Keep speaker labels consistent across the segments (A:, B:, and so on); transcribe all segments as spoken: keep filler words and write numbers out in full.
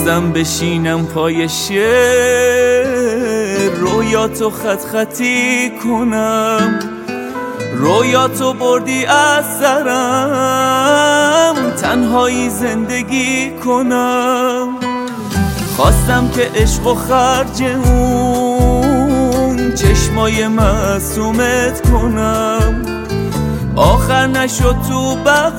A: خواستم بشینم پای شعر، رویاتو خط خطی کنم، رویاتو بردی از سرم، تنهایی زندگی کنم. خواستم که عشق و خرج اون چشمای معصومت کنم، آخر نشد تو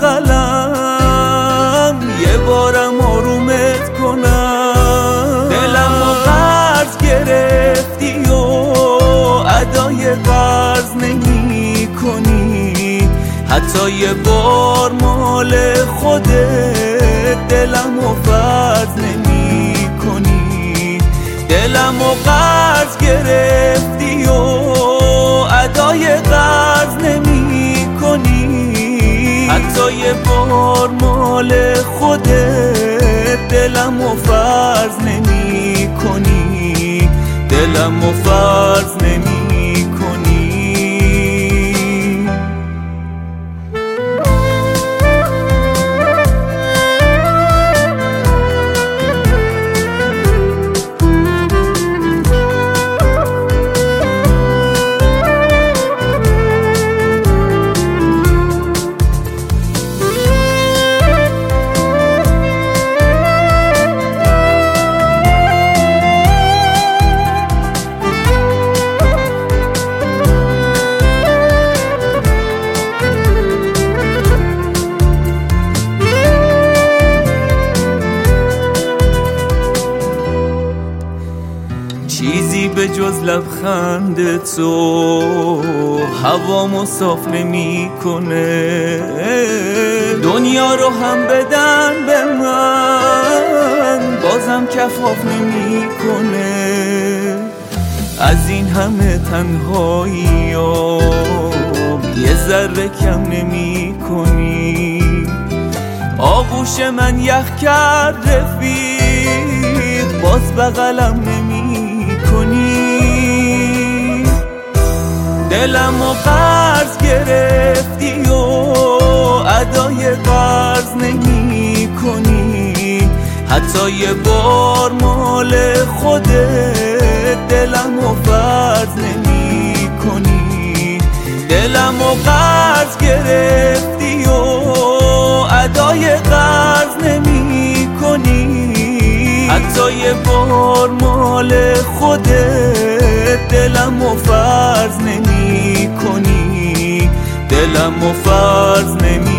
A: بغلم یه بارم آرومت کنم. دلم و قرض گرفتی و ادای قرض نمی کنی، حتی یه بار مال خودت دلم و فرض نمی کنی. دلم و قرض گرفتی و ادای قرض نمی کنی، حتی یه بار مال خودت دلم و فرض نمی کنی. دلم و فرض نمی کنی. چیزی به جز لبخند تو هوامو صاف نمی کنه، دنیا رو هم بدن به من بازم کفاف نمی کنه. از این همه تنهایی یه ذره کم نمی کنی. آغوش من یخ کرد رفیق، باز بغلم نمی کنی. دلم و قرض گرفتی و ادای قرض نمی کنی، حتی یه بار مال خودت دلم و فرض نمی کنی. دلم و قرض گرفتی و ادای قرض نمی کنی، حتی یه بار مال خودت دلم و فرض نمی کنی. دلم و فرض نمی